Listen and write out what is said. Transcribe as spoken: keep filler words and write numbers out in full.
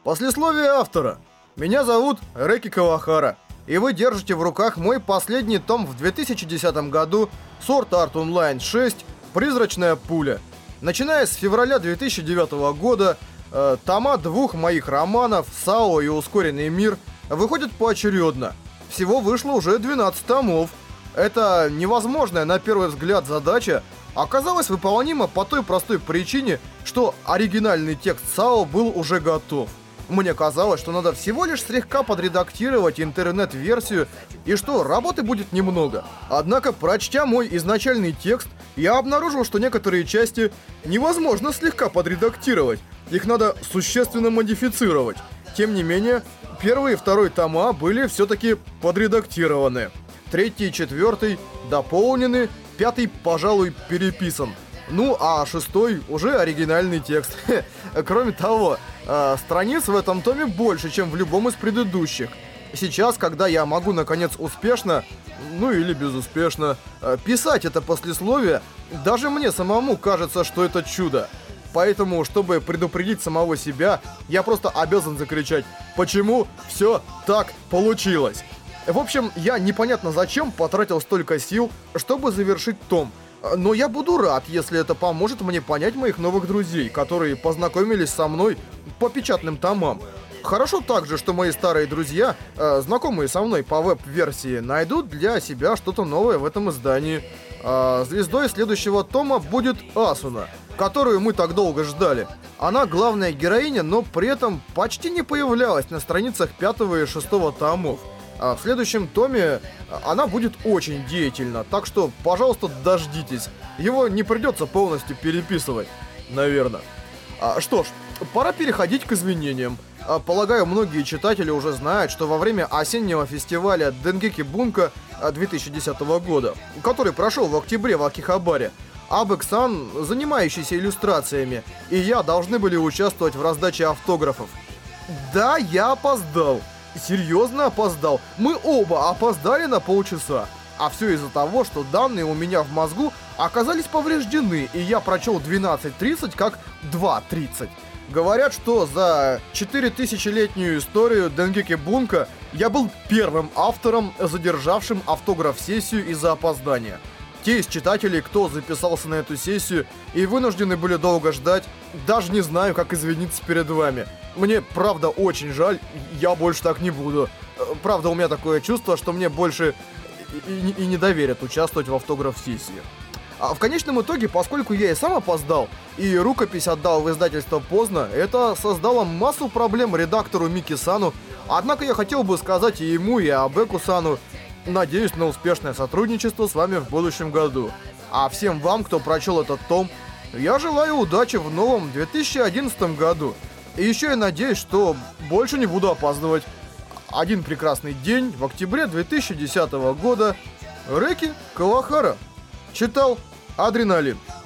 Послесловие автора. Меня зовут Рэки Кавахара, и вы держите в руках мой последний том в две тысячи десятом году Sword Art Online шесть «Призрачная пуля». Начиная с февраля две тысячи девятого года, э, тома двух моих романов «Сао» и «Ускоренный мир» выходят поочередно. Всего вышло уже двенадцать томов. Эта невозможная на первый взгляд задача оказалась выполнима по той простой причине, что оригинальный текст САО был уже готов. Мне казалось, что надо всего лишь слегка подредактировать интернет-версию и что работы будет немного. Однако, прочтя мой изначальный текст, я обнаружил, что некоторые части невозможно слегка подредактировать. Их надо существенно модифицировать. Тем не менее, первый и второй тома были все-таки подредактированы. Третий и четвертый дополнены, пятый, пожалуй, переписан. Ну, а шестой уже оригинальный текст. Кроме того, э, страниц в этом томе больше, чем в любом из предыдущих. Сейчас, когда я могу, наконец, успешно, ну или безуспешно, э, писать это послесловие, даже мне самому кажется, что это чудо. Поэтому, чтобы предупредить самого себя, я просто обязан закричать: почему все так получилось? В общем, я непонятно зачем потратил столько сил, чтобы завершить том. Но я буду рад, если это поможет мне понять моих новых друзей, которые познакомились со мной по печатным томам. Хорошо также, что мои старые друзья, э, знакомые со мной по веб-версии, найдут для себя что-то новое в этом издании. Э, звездой следующего тома будет Асуна, которую мы так долго ждали. Она главная героиня, но при этом почти не появлялась на страницах пятого и шестого томов. А в следующем томе она будет очень деятельна, так что, пожалуйста, дождитесь. Его не придется полностью переписывать, наверное. А, что ж, пора переходить к извинениям. А, полагаю, многие читатели уже знают, что во время осеннего фестиваля Денгеки Бунка две тысячи десятого года, который прошел в октябре в Акихабаре, Абек-сан, занимающийся иллюстрациями, и я должны были участвовать в раздаче автографов. Да, я опоздал. Серьезно опоздал. Мы оба опоздали на полчаса. А все из-за того, что данные у меня в мозгу оказались повреждены, и я прочел двенадцать тридцать как два тридцать. Говорят, что за четырехтысячелетнюю историю Денгеки Бунка я был первым автором, задержавшим автограф-сессию из-за опоздания. Те из читателей, кто записался на эту сессию и вынуждены были долго ждать, даже не знаю, как извиниться перед вами. Мне правда очень жаль, я больше так не буду. Правда, у меня такое чувство, что мне больше и, и, и не доверят участвовать в автограф-сессии. А в конечном итоге, поскольку я и сам опоздал, и рукопись отдал в издательство поздно, это создало массу проблем редактору Мики-сану. Однако я хотел бы сказать и ему, и Абеку-сану: надеюсь на успешное сотрудничество с вами в будущем году. А всем вам, кто прочел этот том, я желаю удачи в новом две тысячи одиннадцатом году. И еще я надеюсь, что больше не буду опаздывать. Один прекрасный день в октябре две тысячи десятого года. Рэки Кавахара. Читал Адреналин.